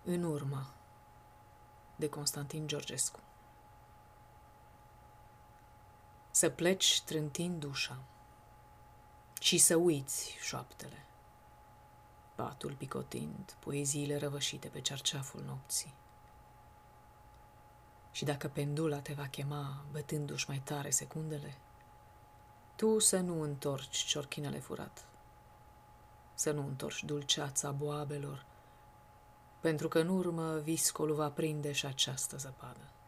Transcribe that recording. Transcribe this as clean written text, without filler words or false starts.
În urmă, de Constantin Georgescu. Să pleci trântind ușa și să uiți șoaptele, patul picotind, poeziile răvășite pe cerceaful nopții. Și dacă pendula te va chema, bătându-și mai tare secundele, tu să nu întorci ciorchinele furat, să nu întorci dulceața boabelor, pentru că în urmă viscolul va prinde și această zăpadă.